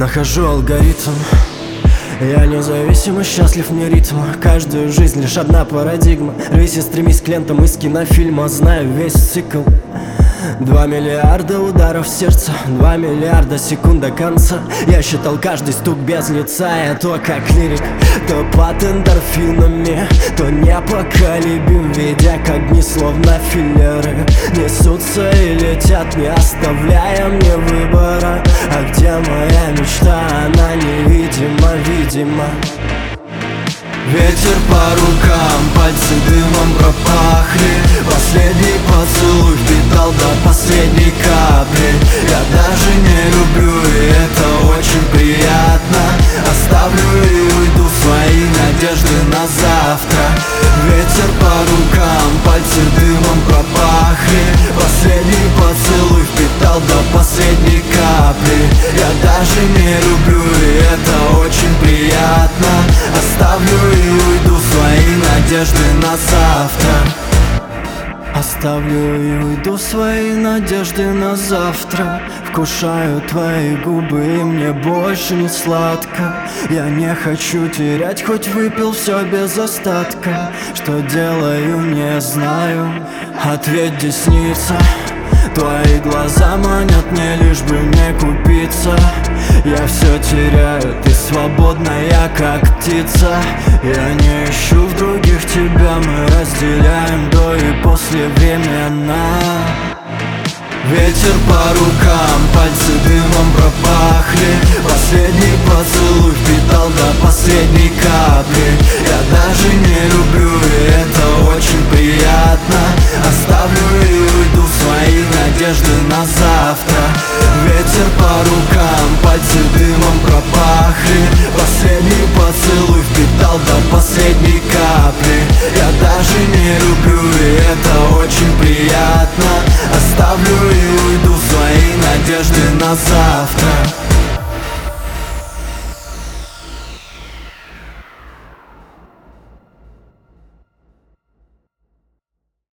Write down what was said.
Нахожу алгоритм. Я независимо, счастлив, не ритм. Каждую жизнь лишь одна парадигма. Рвись и стремись к лентам из кинофильма. Знаю весь цикл. 2 миллиарда ударов сердца, 2 миллиарда секунд до конца. Я считал каждый стук без лица. Я то как лирик, то под эндорфинами, то непоколебим, ведя к огни словно филлеры. Несутся и летят, не оставляя мне выбора. А где моя мечта? Она невидима, видимо. Ветер по рукам, пальцы дымом пропахли. Последний поцелуй впитал до последней капли. Я даже не люблю, и это очень приятно. Оставлю и уйду свои надежды на завтра. Ветер по рукам, пальцы дымом пропахли. Последний поцелуй впитал до последней капли. Я даже не люблю, и это очень приятно. Оставлю и уйду свои надежды на завтра. Оставлю и уйду свои надежды на завтра. Вкушаю твои губы, и мне больше не сладко. Я не хочу терять, хоть выпил все без остатка. Что делаю, не знаю. Ответь, десница. Твои глаза манят мне, лишь бы не купиться. Я все теряю, ты свободная, как птица. Я не ищу в других тебя, мы разделяем до и послевременно. Ветер по рукам, пальцы дымом пропахли. Последний поцелуй впитал до последней капли. Я даже не люблю, и это очень приятно. Оставлю и уйду свои надежды на завтра. Ветер по рукам, пальцы дымом пропахли. Последний поцелуй впитал до последней капли. Я даже не люблю, и это очень приятно. Оставлю и уйду свои надежды на завтра.